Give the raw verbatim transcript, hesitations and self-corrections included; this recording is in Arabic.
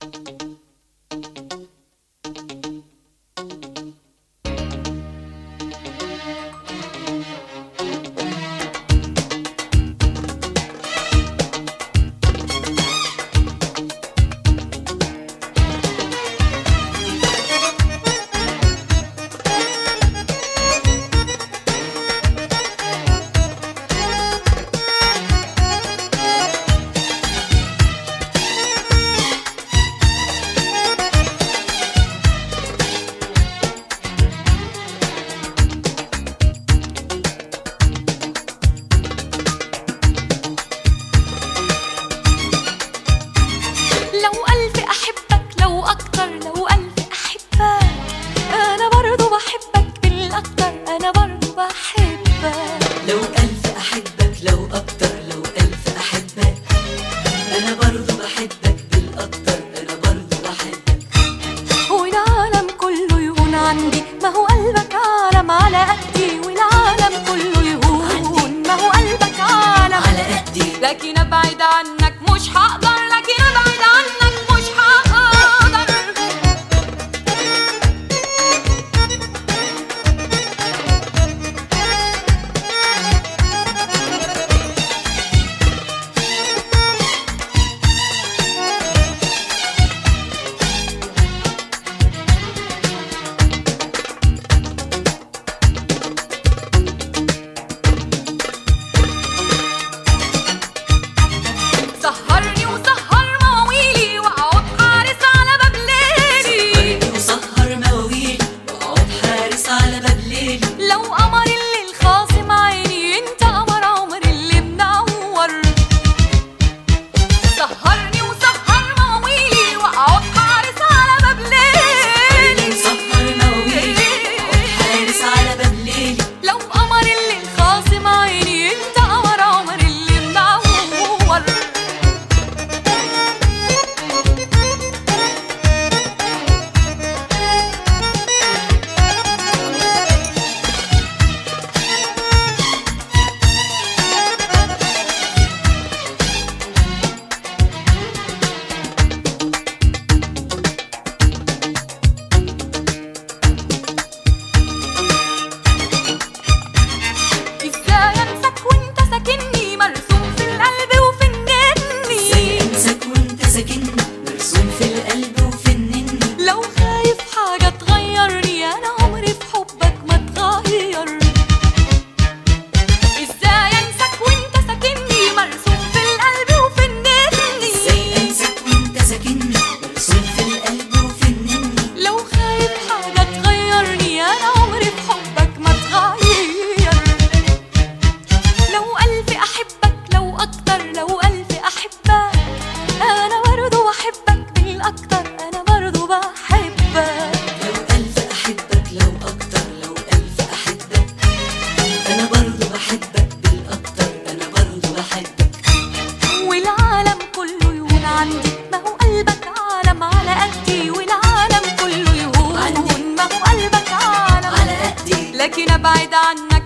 لكن ابعد عنك مش هقدر، لكن ابعد عنك مش هقدر. سهرني وسهر مواويلي واقعد حارس على باب ليلي، سهرني وسهر مواويلي واقعد حارس على باب ليلي. لو قمر الليل خاصم عيني انت قمر عمر اللي منور. سهرني وسهر مواويلي واقعد حارس على باب ليلي، سهرني وسهر مواويلي واقعد حارس على باب ليلي. لو قمر الليل خاصم عيني انت قمر عمر اللي منور. ازاي انساك وانت ساكنني مرسوم في القلب وفي النني، ازاي انساك وانت ساكنني مرسوم في القلب وفي النني. لو خايف حاجة تغيرني انا عمري في حبك ما اتغير. ازاي انساك وانت ساكنني مرسوم في القلب وفي النني، ازاي انساك وانت ساكنني مرسوم في القلب وفي النني. لو خايف حاجة تغيرني انا عمري في حبك ما اتغير. لو ألف احبك لو اكتر، لو ألف احبك انا برضو بحبك بالاكتر، انا برضو بحبك. لو ألف أحبك لو أكتر، لو ألف أحبك أنا برضو بحبك بالأكتر، أنا برضو بحبك. والعالم كله يهون عندي، ما هو قلبك عالم على قدي. والعالم كله يهون، ما هو قلبك عالم على قدي. لكن ابعد عنك